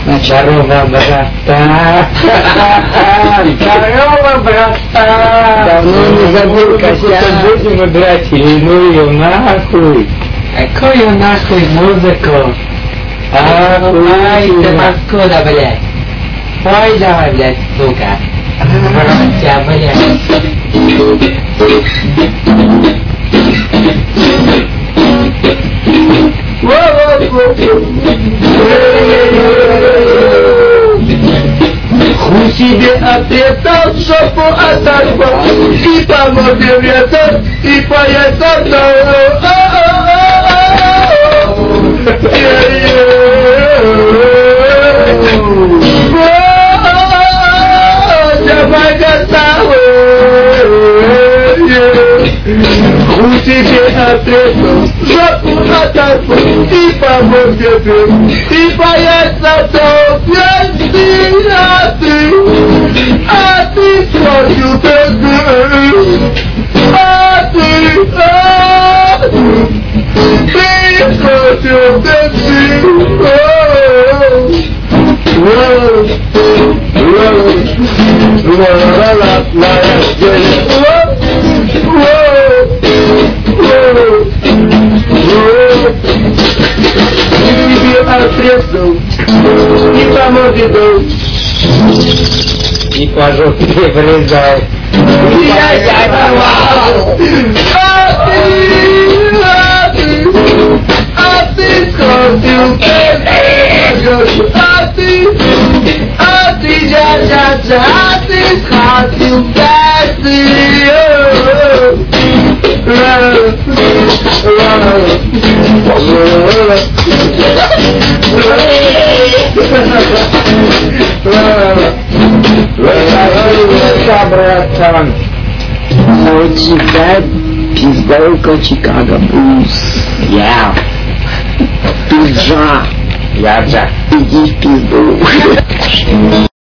Здорово, брата! Здорово, брата! Давно не забыл, Костя. Будем играть или ну ее нахуй? Какую нахуй музыку? Ай, ты паскуда, блядь. Пой давай, блядь, сука. Братья, блядь. Хуй себе отрезал, жопу оторвал, и по морде врезал, и по яйцам дал. Давай готовы. Хуй себе отрезал, жопу оторвал, и по морде врезал, и по яйцам дал. А ты сходил ты сходил отрезал и по морде дал. И по жопе врезал. Я давал. А ты сходил. А ты, дядя, а ты сходил. Братан, У тебя пиздолка Чикаго Буллс. я, Пизжа. я же. Иди в пизду.